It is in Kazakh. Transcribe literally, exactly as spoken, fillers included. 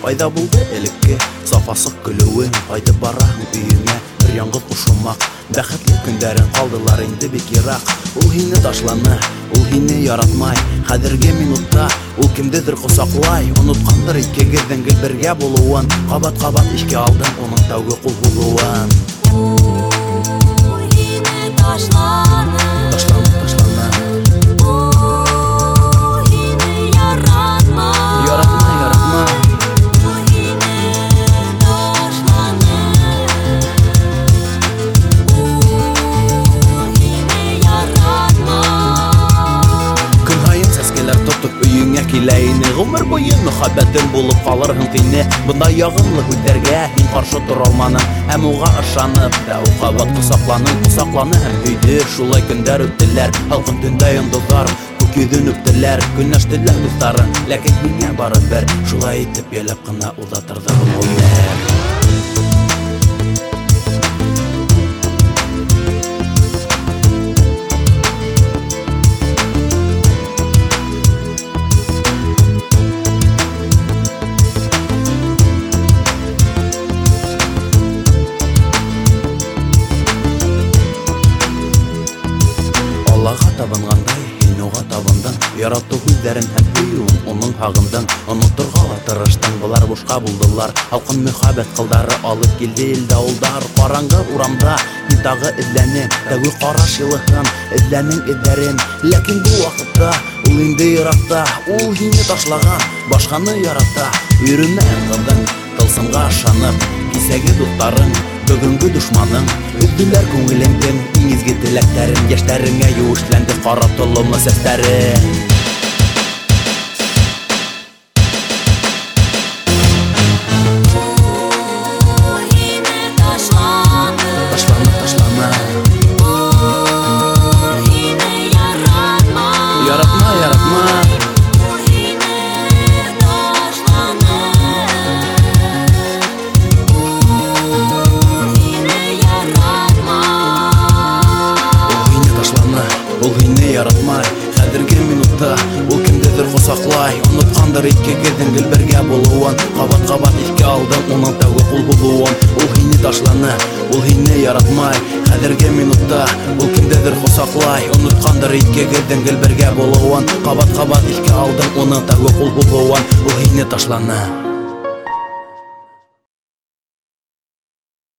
Пайда булды элекке сафасык көлүең, кайтып бараһың өйөңә, бер яңгы кушылмак. Бәхетле көндәрен калдылар инде бик ерак. Ул һине ташланы, ул һине яратмай. Хәзерге минутта ул кемдедер косаклай. Оныткандыр икегезнең гел бергә булуын, кабат-кабат ишке алдың уның тәүге кул булуын. Ул һине ташланы, Ташланы, ташланы, ул һине яратмай. яратма, яратма. Ул һине ташланы, ул һине яратмай. Көн һайын сәскәләр тотып өеңә килә ине. Гомер буе мөхәббәтең булып калырһың тине. Бындай ягымлы һүзләргә һин каршы тора алманың, һәм уга ышанып та ул кабат косакланың, косакланы һәм һөйде. Шулай көндәр үттеләр, һалкын төндә йондызлар күк йөзен үптеләр, көнләштеләр дусларын, ләкин миңә барыбер. Шулай итеп ялап кына узатырды бу гомер. Аллага табынгандай, һин уга табындың. Ярату һүзләрен һәм һөюен уның һагындың. Онытырга ла тырыштың, булар бушка булдылар. Халкын мөхәббәт кылдары алып килде илдә улдар. Караңгы урамда мин тагы эзләнем, тәүге караш йылыһын, эзләнең эзләрен. Ләкин бу вакытта ул инде еракта, ул һине ташлаган, башканы ярата. Йөрүмән кылдың, тылсымга ышанып, кисәге дусларың, бүгенге душманың. Үздүләр күңелеңдең иң изге теләктәрен, яшьләреңә юешләнде кара толымлы сәсләрең. Ул һине ташланы, Ташланы, ташланы, ул һине яратмай. яратма, яратма. Ул һине ташланы, ул һине яратмай. Ул һине ташланы, ул һине яратмай. Хәзерге минутта ул кемдедер косаклай. Оныткандыр икегезнең гел бергә булуын, кабат-кабат ишке алдың уның тәүге кул булуын. Ул һине ташланы, ул һине яратмай. Хәзерге минутта ул кемдедер косаклай. Оныткандыр икегезнең гел бергә булуын, кабат-кабат ишке алдың уның тәүге кул булуын. Ул һине ташланы.